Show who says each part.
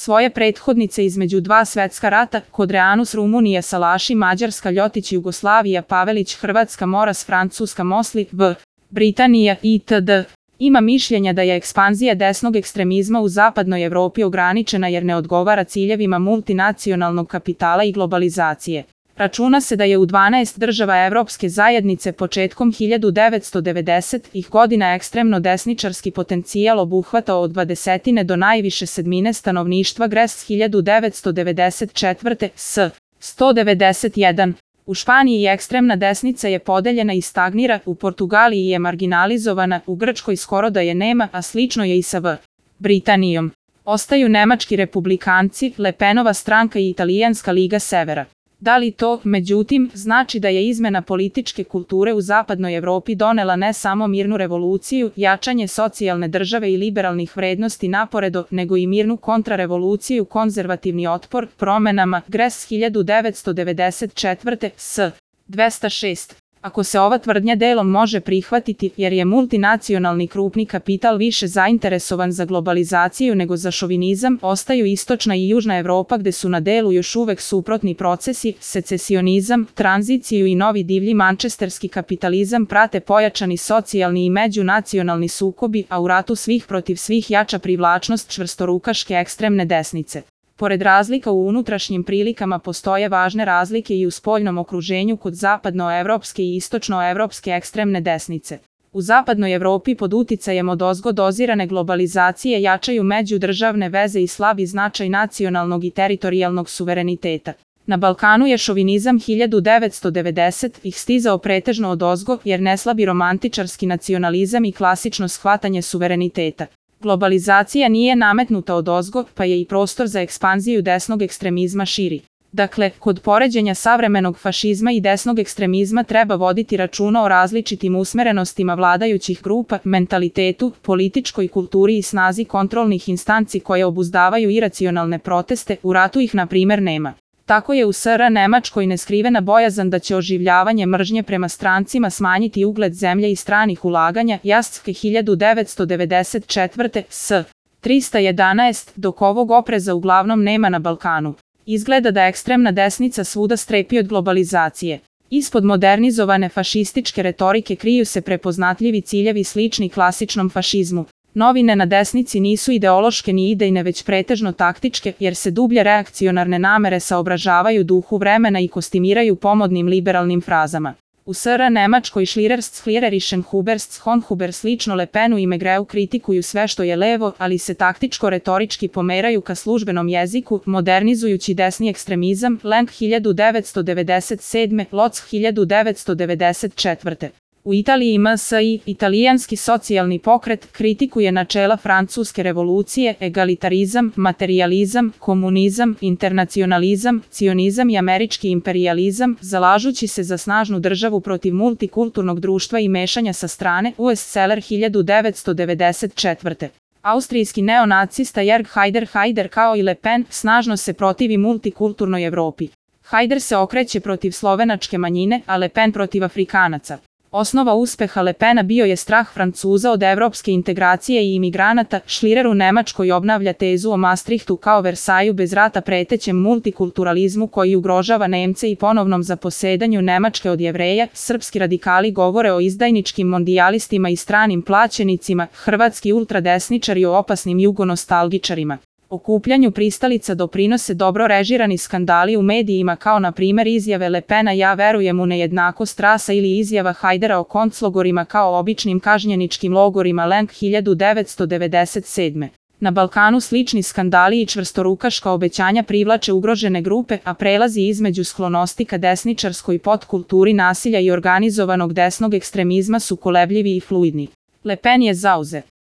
Speaker 1: Svoje prethodnice između dva svetska rata, Kodreanus Rumunija Salaši Mađarska Ljotić Jugoslavija Pavelić Hrvatska Moras Francuska Mosli v. Britanija itd. Ima mišljenja da je ekspanzija desnog ekstremizma u zapadnoj Evropi ograničena jer ne odgovara ciljevima multinacionalnog kapitala i globalizacije. Računa se da je u 12 država Evropske zajednice početkom 1990-ih godina ekstremno desničarski potencijal obuhvatao od 20 do najviše sedmine stanovništva Gres 1994. s. 191. U Španiji ekstremna desnica je podeljena i stagnira, u Portugaliji je marginalizovana, u Grčkoj skoro da je nema, a slično je i sa v. Britanijom. Ostaju nemački republikanci, Le Penova stranka i Italijanska liga severa. Da li to, međutim, znači da je izmena političke kulture u zapadnoj Evropi donela ne samo mirnu revoluciju, jačanje socijalne države i liberalnih vrednosti naporedo, nego i mirnu kontrarevoluciju, konzervativni otpor promenama, Gres 1994. s. 206. Ako se ova tvrdnja delom može prihvatiti, jer je multinacionalni krupni kapital više zainteresovan za globalizaciju nego za šovinizam, ostaju istočna i južna Evropa gde su na delu još uvek suprotni procesi, secesionizam, tranziciju i novi divlji mančesterski kapitalizam prate pojačani socijalni i međunacionalni sukobi, a u ratu svih protiv svih jača privlačnost čvrstorukaške ekstremne desnice. Pored razlika u unutrašnjim prilikama postoje važne razlike i u spoljnom okruženju kod zapadnoevropske i istočnoevropske ekstremne desnice. U zapadnoj Evropi pod uticajem odozgo dozirane globalizacije jačaju međudržavne veze i slabi značaj nacionalnog i teritorijalnog suvereniteta. Na Balkanu je šovinizam 1990-ih stizao pretežno odozgo jer ne slabi romantičarski nacionalizam i klasično shvatanje suvereniteta. Globalizacija nije nametnuta odozgo, pa je i prostor za ekspanziju desnog ekstremizma širi. Dakle, kod poređenja savremenog fašizma i desnog ekstremizma treba voditi računa o različitim usmerenostima vladajućih grupa, mentalitetu, političkoj kulturi i snazi kontrolnih instanci koje obuzdavaju iracionalne proteste, u ratu ih na primer nema. Tako je u SR Nemačkoj neskrivena bojazan da će oživljavanje mržnje prema strancima smanjiti ugled zemlje i stranih ulaganja, Jascke 1994. s. 311, dok ovog opreza uglavnom nema na Balkanu. Izgleda da ekstremna desnica svuda strepi od globalizacije. Ispod modernizovane fašističke retorike kriju se prepoznatljivi ciljevi slični klasičnom fašizmu. Novine na desnici nisu ideološke ni idejne već pretežno taktičke, jer se dublje reakcionarne namere saobražavaju duhu vremena i kostimiraju pomodnim liberalnim frazama. U SR Nemačkoj Schliererischen Huber slično Le Penu i Megreu kritikuju sve što je levo, ali se taktičko-retorički pomeraju ka službenom jeziku, modernizujući desni ekstremizam, Lenk 1997, Lotz 1994. U Italiji MSI, italijanski socijalni pokret, kritikuje načela francuske revolucije, egalitarizam, materijalizam, komunizam, internacionalizam, cionizam i američki imperijalizam, zalažući se za snažnu državu protiv multikulturnog društva i mešanja sa strane, US Seller 1994. Austrijski neonacista Jörg Haider kao i Le Pen snažno se protivi multikulturnoj Evropi. Haider se okreće protiv slovenačke manjine, a Le Pen protiv Afrikanaca. Osnova uspeha Le Pena bio je strah Francuza od evropske integracije i imigranata. Schlierer u Nemačkoj obnavlja tezu o Maastrichtu kao Versaju bez rata pretećem multikulturalizmu koji ugrožava Nemce i ponovnom zaposedanju Nemačke od Jevreja. Srpski radikali govore o izdajničkim mondijalistima i stranim plaćenicima, hrvatski ultradesničari o opasnim jugonostalgičarima. Okupljanju pristalica doprinose dobro režirani skandali u medijima kao na primer izjave Le Pena ja verujem u nejednakost rasa ili izjava Haidera o konclogorima kao običnim kažnjeničkim logorima Lenk 1997. Na Balkanu slični skandali i čvrstorukaška obećanja privlače ugrožene grupe, a prelazi između sklonosti ka desničarskoj podkulturi nasilja i organizovanog desnog ekstremizma su kolebljivi i fluidni. Le Pen je zauzet